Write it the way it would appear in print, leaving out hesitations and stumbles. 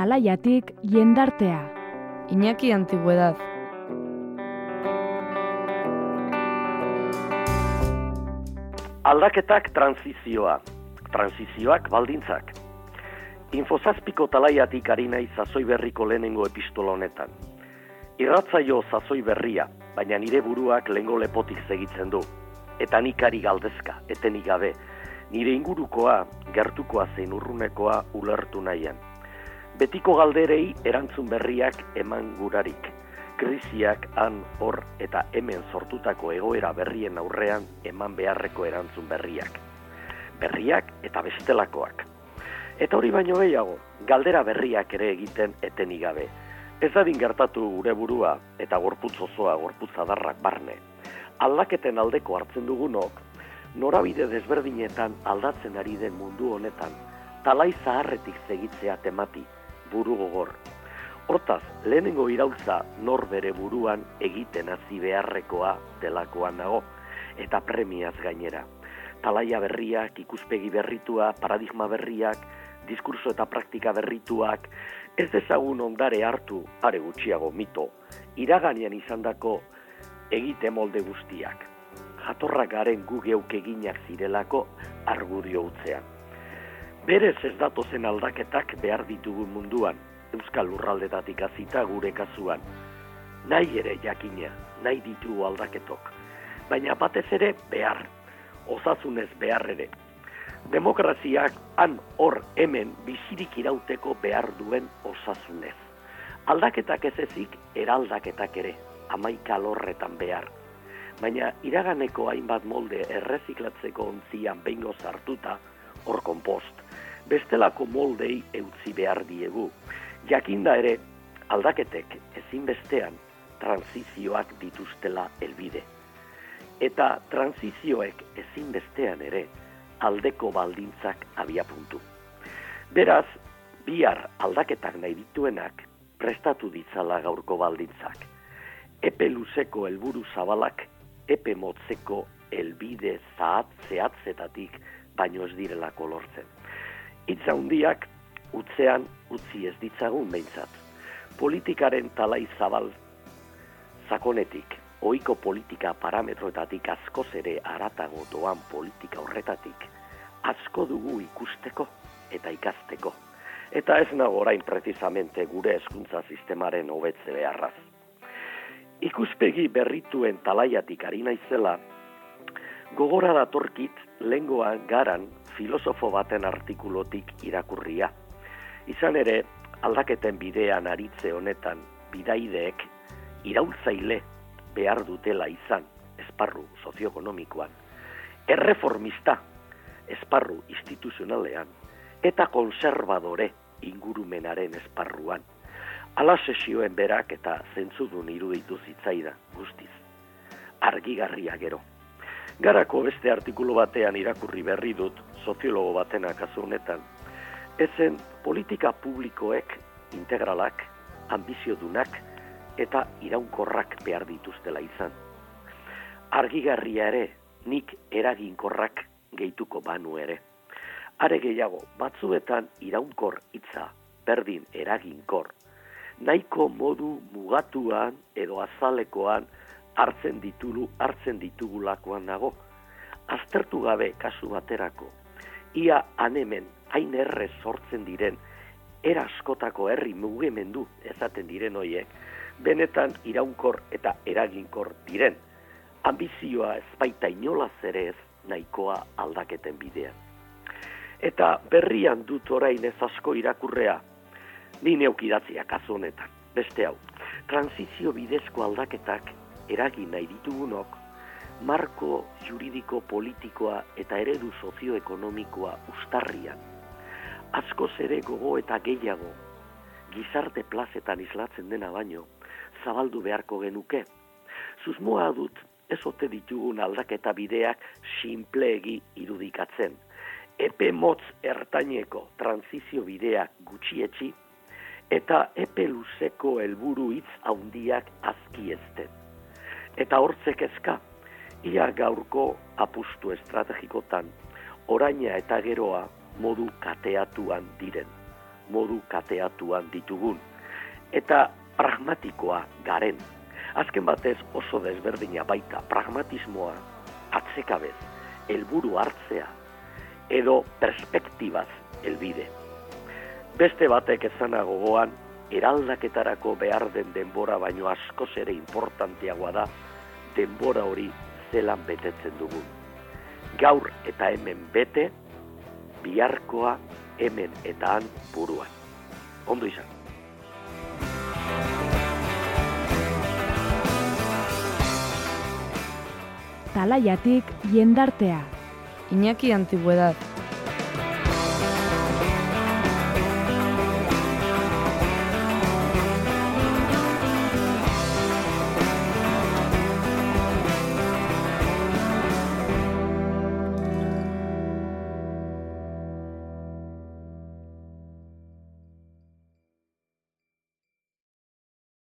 Talaiatik jendartea. Iñaki Antigüedad. Aldaketak transizioa, transizioak baldintzak. Infozazpiko Talaiatik ari naiz sasoi berriko lehenengo epistola honetan. Irratzaio sasoi berria, baina nire buruak lehengo lepotik segitzen du. Eta nikari galdezka, etenik gabe, nire ingurukoa, gertukoa zein urrunekoa ulertu nahian. Betiko galderei erantzun berriak eman gurarik. Krisiak han, hor eta hemen sortutako egoera berrien aurrean eman beharreko erantzun berriak. Berriak eta bestelakoak. Eta hori baino gehiago, galdera berriak ere egiten etenik gabe. Ez dadin gertatu gure burua eta gorputz osoa, gorputz adarrak barne. Aldaketen aldeko hartzen dugunok, norabide desberdinetan aldatzen ari den mundu honetan, talai zaharretik segitzea temati, buru gogor. Hortaz, lehenengo iraultza nor bere buruan egiten hasi beharrekoa delakoan nago, eta premiaz gainera. Talaia berriak, ikuspegi berritua, paradigma berriak, diskurso eta praktika berrituak, ez dezagun ondare hartu, are gutxiago mito, iraganean izandako egite molde guztiak. Jatorrak garen gu geuk eginak zirelako argudio utzean. Berez ez datozen aldaketak behar ditugu munduan, Euskal Lurraldetatik hasita gure kasuan. Nahi ere jakina, nahi ditugu aldaketok. Baina batez ere behar, osasunez behar ere. Demokraziak han hor hemen bizirik irauteko behar duen osasunez. Aldaketak ez ezik, eraldaketak ere, hamaika lorretan behar. Baina iraganeko hainbat molde erreziklatzeko ontzian behingoz hartuta, hor konpost, bestelako moldei eutzi behar diegu. Jakinda ere, aldaketek ezinbestean transizioak dituztela helbide. Eta transizioek ezinbestean ere aldeko baldintzak abiapuntu. Beraz, bihar aldaketak nahi dituenak prestatu ditzala gaurko baldintzak. Epe luzeko helburu zabalak, epe motzeko helbide zehatzetatik baino ez direlako lortzen. Hitz handiak utzean utzi ez ditzagun behintzat. Politikaren talai zabal sakonetik, ohiko politika parametroetatik askoz ere haratago doan politika horretatik, asko dugu ikusteko eta ikasteko. Eta ez nago orain precisamente gure hezkuntza sistemaren hobetze beharraz. Ikuspegi berrituen talaiatik ari naizela, gogora datorkit lehengoan garan filosofo baten artikulotik irakurria. Izan ere, aldaketen bidean aritze honetan bidaideek iraultzaile behar dutela izan esparru sozioekonomikoan, erreformista esparru instituzionalean eta konservadore ingurumenaren esparruan. Ala sesioen berak eta zentzudun iruditu zitzaida guztiz. Argigarria gero. Garako beste artikulu batean irakurri berri dut, soziologo batena kasu honetan, ezen politika publikoek integralak, ambiziodunak eta iraunkorrak behar dituztela izan. Argigarria ere, nik eraginkorrak gehituko banu ere. Are gehiago, batzuetan iraunkor hitza, berdin eraginkor, nahiko modu mugatuan edo azalekoan hartzen ditugulakoan nago. Aztertu gabe kasu baterako, ia hanemen hain errez sortzen diren era askotako herri mugimendu esaten diren hoiek, benetan iraunkor eta eraginkor diren. Ambizioa ez baita inolaz ere ez nahikoa aldaketen bidean. Eta berrian dut orain ez asko irakurrea, ni neuk idatzia kasu honetan, beste hau. Transizio bidezko aldaketak eragin nahi ditugunok, marko juridiko politikoa eta eredu sozioekonomikoa uztarrian, askoz ere gogo eta gehiago, gizarte plazetan islatzen dena baino, zabaldu beharko genuke. Susmoa dut, ez ote ditugun aldaketa bideak sinpleegi irudikatzen. Epe motz ertaineko transizio bideak gutxietsi, eta epe luzeko helburu hitz handiak azkiezten. Eta hortzek ezka, ia gaurko apustu estrategikotan, oraina eta geroa modu kateatuan diren. modu kateatuan ditugun, eta pragmatikoa garen. Azken batez oso desberdina baita pragmatismoa, atsekabez, helburu hartzea, edo perspektibaz helbide. Beste batek ezana gogoan, eraldaketarako behar den denbora baino askoz ere importanteagoa da denbora hori zelan betetzen dugun. Gaur eta hemen bete, biharkoa hemen eta han buruan. Ondo izan. Talaiatik jendartea. Iñaki Antigüedad.